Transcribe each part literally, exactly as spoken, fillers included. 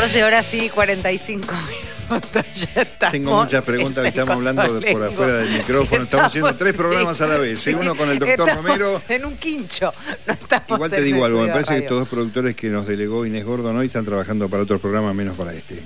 catorce horas y cuarenta y cinco minutos. Ya estamos. Tengo muchas preguntas, estamos hablando de por afuera del micrófono. Estamos, estamos haciendo tres programas a la vez. Sí, uno con el doctor estamos Romero. En un quincho. No estamos Igual te en digo algo, me parece radio. que estos dos productores que nos delegó Inés Gordon hoy están trabajando para otros programas menos para este.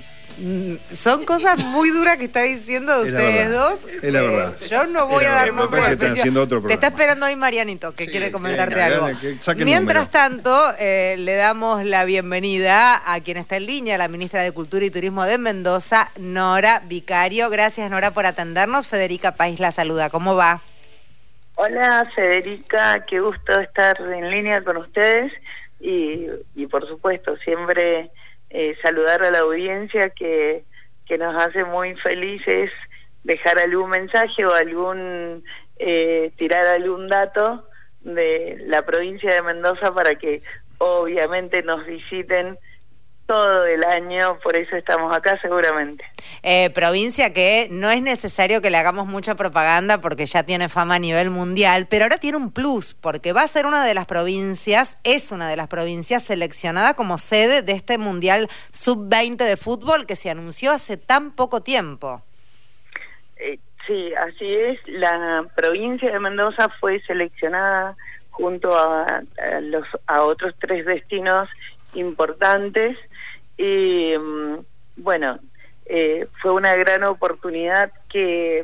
Son cosas muy duras que está diciendo de Es la ustedes verdad, dos. es la verdad. Yo no voy Es a la dar verdad, me más parece que están porque haciendo otro Te está programa. esperando ahí Marianito, que Sí, quiere que comentarte venga, algo. gana, que saque Mientras número. tanto, eh, le damos la bienvenida a quien está en línea, la ministra de Cultura y Turismo de Mendoza, Nora Vicario. Gracias, Nora, por atendernos. Federica País la saluda. ¿Cómo va? Hola, Federica, qué gusto estar en línea con ustedes y, y por supuesto, siempre eh, saludar a la audiencia que, que nos hace muy felices dejar algún mensaje o algún eh, tirar algún dato de la provincia de Mendoza para que obviamente nos visiten todo el año, por eso estamos acá seguramente. Eh, provincia que no es necesario que le hagamos mucha propaganda porque ya tiene fama a nivel mundial, pero ahora tiene un plus, porque va a ser una de las provincias, es una de las provincias seleccionada como sede de este Mundial sub veinte de fútbol que se anunció hace tan poco tiempo. Eh, sí, así es, la provincia de Mendoza fue seleccionada junto a, a, los, a otros tres destinos importantes y bueno, eh, fue una gran oportunidad que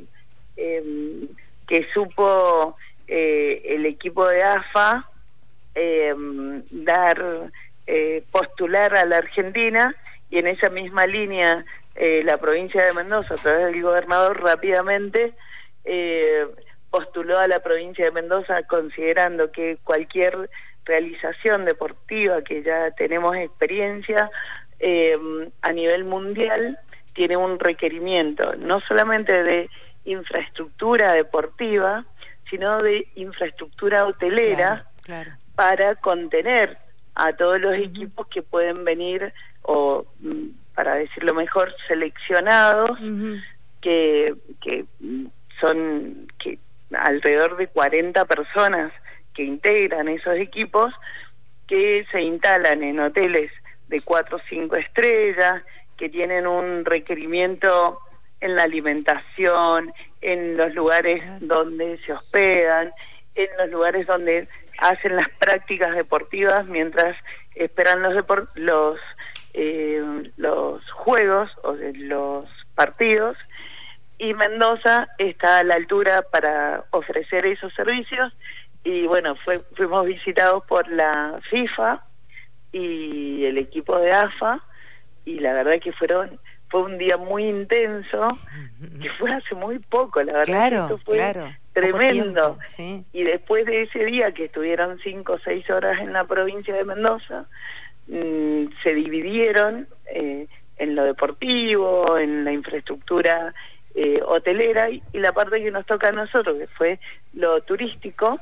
eh, que supo eh, el equipo de A F A eh, dar eh, postular a la Argentina, y en esa misma línea eh, la provincia de Mendoza a través del gobernador rápidamente eh, postuló a la provincia de Mendoza, considerando que cualquier realización deportiva que ya tenemos experiencia eh, a nivel mundial tiene un requerimiento no solamente de infraestructura deportiva, sino de infraestructura hotelera, claro, claro. para contener a todos los Uh-huh. equipos que pueden venir, o para decirlo mejor, seleccionados, Uh-huh. que, que son que alrededor de cuarenta personas que integran esos equipos, que se instalan en hoteles de cuatro o cinco estrellas, que tienen un requerimiento en la alimentación, en los lugares donde se hospedan, en los lugares donde hacen las prácticas deportivas mientras esperan los depor- los eh, los juegos o los partidos, y Mendoza está a la altura para ofrecer esos servicios. Y bueno, fue, fuimos visitados por la FIFA y el equipo de A F A, y la verdad que fueron fue un día muy intenso, que fue hace muy poco, la verdad. Claro, que esto fue claro. tremendo. Tiempo, sí. Y después de ese día, que estuvieron cinco o seis horas en la provincia de Mendoza, mmm, se dividieron eh, en lo deportivo, en la infraestructura eh, hotelera, y, y la parte que nos toca a nosotros, que fue lo turístico.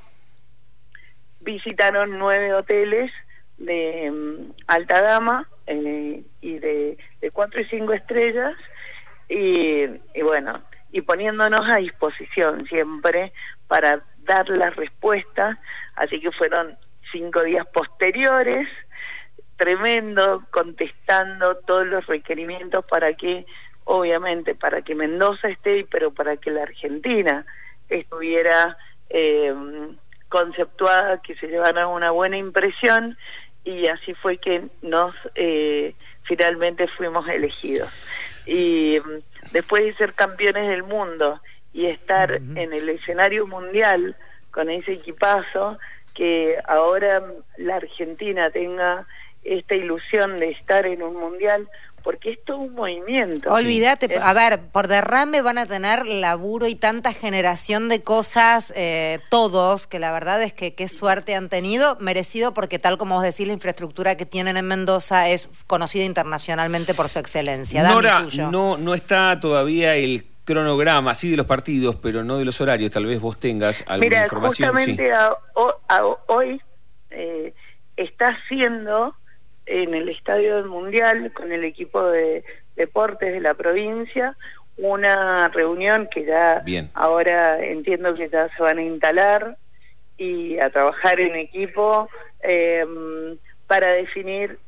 Visitaron nueve hoteles de um, alta gama eh, y de, de cuatro y cinco estrellas, y, y bueno, y poniéndonos a disposición siempre para dar las respuestas. Así que fueron cinco días posteriores, tremendo, contestando todos los requerimientos para que, obviamente, para que Mendoza esté, pero para que la Argentina estuviera eh, conceptuada, que se llevara una buena impresión, y así fue que nos eh, finalmente fuimos elegidos. Y después de ser campeones del mundo y estar uh-huh. en el escenario mundial con ese equipazo, que ahora la Argentina tenga esta ilusión de estar en un mundial, porque es todo un movimiento. Olvídate, ¿sí? A ver, por derrame van a tener laburo y tanta generación de cosas, eh, todos, que la verdad es que qué suerte han tenido, merecido, porque tal como vos decís, la infraestructura que tienen en Mendoza es conocida internacionalmente por su excelencia. Dami, Nora, tuyo. no, no está todavía el cronograma, sí, de los partidos, pero no de los horarios. Tal vez vos tengas alguna Mira, información. Justamente sí. a, a, hoy eh, está haciendo en el Estadio del Mundial, con el equipo de deportes de la provincia, una reunión que ya Bien. ahora entiendo que ya se van a instalar y a trabajar en equipo eh, para definir est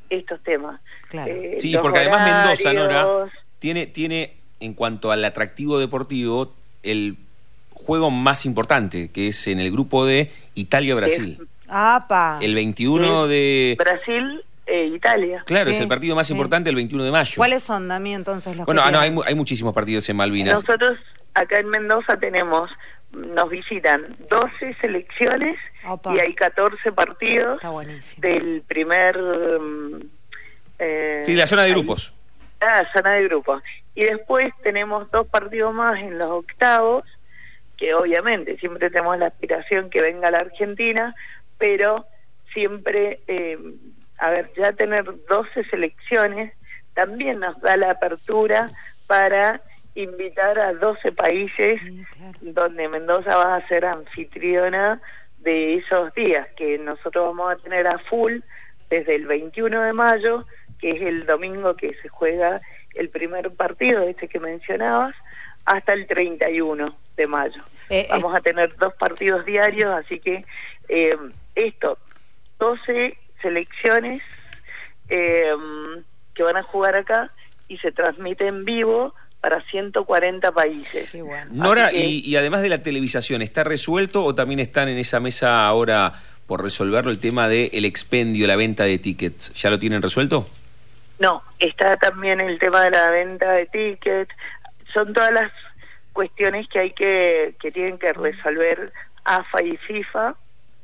estos temas. Claro. Eh, Sí, los porque además Mendoza, horarios. Nora, tiene, tiene, en cuanto al atractivo deportivo, el juego más importante, que es en el grupo de Italia-Brasil. ¡Apa! El veintiuno Es de... Brasil e Italia. Claro, Sí, es el partido más sí. importante el veintiuno de mayo. ¿Cuáles son, Dami, entonces los Bueno, que ah, no, hay, tienen? mu- hay muchísimos partidos en Malvinas. Nosotros acá en Mendoza tenemos, nos visitan doce selecciones Opa. y hay catorce partidos Está buenísimo. del primer... mm, eh, Sí, la zona de ahí- grupos. Ah, zona de grupos. Y después tenemos dos partidos más en los octavos, que obviamente siempre tenemos la aspiración que venga la Argentina, pero siempre, eh, a ver, ya tener doce selecciones también nos da la apertura para invitar a doce países, Sí, claro. donde Mendoza va a ser anfitriona de esos días, que nosotros vamos a tener a full desde el veintiuno de mayo, que es el domingo que se juega el primer partido, este que mencionabas, hasta el treinta y uno de mayo. Eh, Vamos a tener dos partidos diarios, así que eh, esto, doce selecciones eh, que van a jugar acá y se transmite en vivo para ciento cuarenta países. Qué bueno. Nora, Así que- y, y además de la televisación, ¿está resuelto o también están en esa mesa ahora por resolverlo el tema del expendio, la venta de tickets? ¿Ya lo tienen resuelto? No, está también el tema de la venta de tickets, son todas las cuestiones que hay que, que tienen que resolver A F A y FIFA.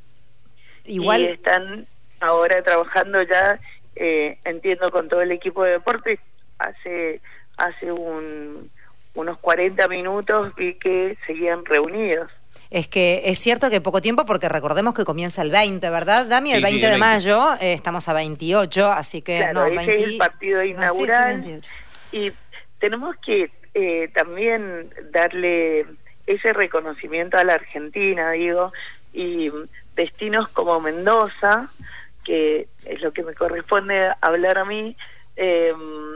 Igual, Y están ahora trabajando ya, eh, entiendo, con todo el equipo de deportes. Hace hace un, unos cuarenta minutos vi que seguían reunidos. es que es cierto que poco tiempo, porque recordemos que comienza el veinte, ¿verdad, Dami? Sí, El sí, veinte el de veinte. mayo, eh, estamos a veintiocho, así que Claro, no, ese veinte... es el partido no, sí, inaugural. sí, veintiocho. Y tenemos que eh, también darle ese reconocimiento a la Argentina, digo, y destinos como Mendoza, que es lo que me corresponde hablar a mí, eh,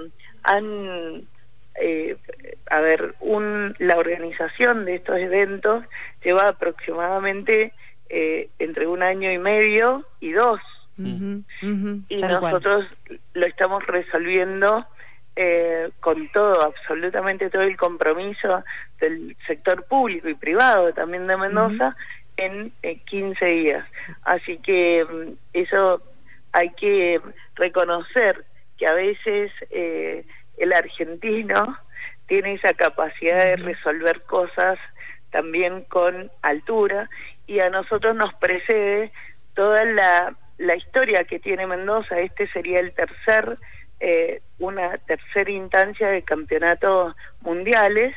han, eh, a ver, un, la organización de estos eventos lleva aproximadamente eh, entre un año y medio y dos, Ujú, ujú, y tal cual. nosotros lo estamos resolviendo eh, con todo, absolutamente todo el compromiso del sector público y privado también de Mendoza, uh-huh. en eh, quince días. Así que mm, eso hay que reconocer que a veces eh, el argentino tiene esa capacidad de resolver cosas también con altura, y a nosotros nos precede toda la, la historia que tiene Mendoza. Este sería el tercer, eh, una tercera instancia de campeonatos mundiales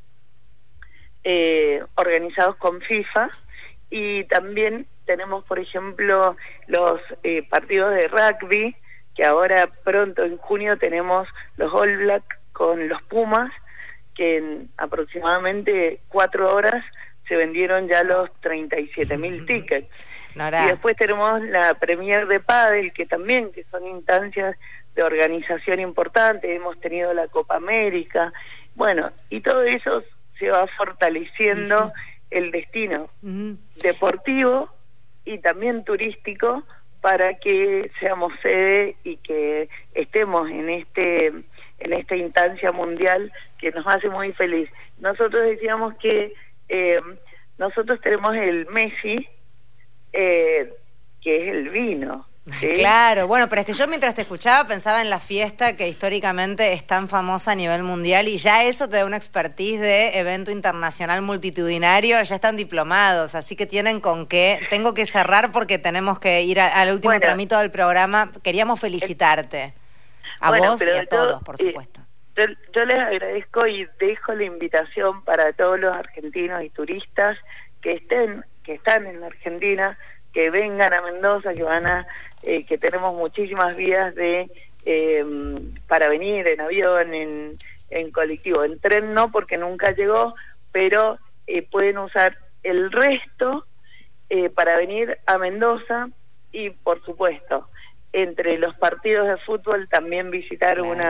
eh, organizados con FIFA, y también tenemos, por ejemplo, los eh, partidos de rugby, que ahora pronto en junio tenemos los All Black con los Pumas, que en aproximadamente cuatro horas se vendieron ya los treinta y siete mil tickets. Nora. Y después tenemos la Premier de Pádel, que también que son instancias de organización importante. Hemos tenido la Copa América, bueno, y todo eso se va fortaleciendo, sí, sí, el destino uh-huh. deportivo y también turístico, para que seamos sede y que estemos en este en esta instancia mundial que nos hace muy feliz. Nosotros decíamos que eh, nosotros tenemos el Messi, eh, que es el vino, ¿sí? Claro, bueno, pero es que yo mientras te escuchaba pensaba en la fiesta que históricamente es tan famosa a nivel mundial, y ya eso te da una expertise de evento internacional multitudinario, ya están diplomados, así que tienen con qué. Tengo que cerrar porque tenemos que ir a, al último bueno, tramito del programa. Queríamos felicitarte a bueno, vos y a todos, por supuesto. Eh, yo, yo les agradezco y dejo la invitación para todos los argentinos y turistas que estén, que están en la Argentina, que vengan a Mendoza, que van a, eh, que tenemos muchísimas vías de eh, para venir en avión, en, en colectivo, en tren no, porque nunca llegó, pero eh, pueden usar el resto eh, para venir a Mendoza, y por supuesto entre los partidos de fútbol también visitar claro. una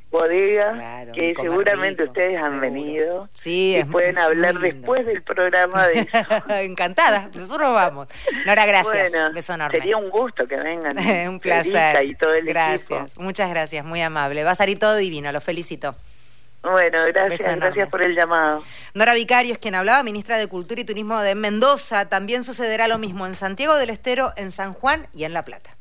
bodega, claro, que seguramente rico, ustedes han seguro. venido. Sí, y es pueden hablar después del programa de eso. Encantada, nosotros vamos. Nora, gracias. Bueno, beso enorme. Sería un gusto que vengan. Un placer. Y todo el gracias, equipo. Muchas gracias, muy amable. Va a salir todo divino, lo felicito. Bueno, gracias, gracias por el llamado. Nora Vicario es quien hablaba, ministra de Cultura y Turismo de Mendoza. También sucederá lo mismo en Santiago del Estero, en San Juan y en La Plata.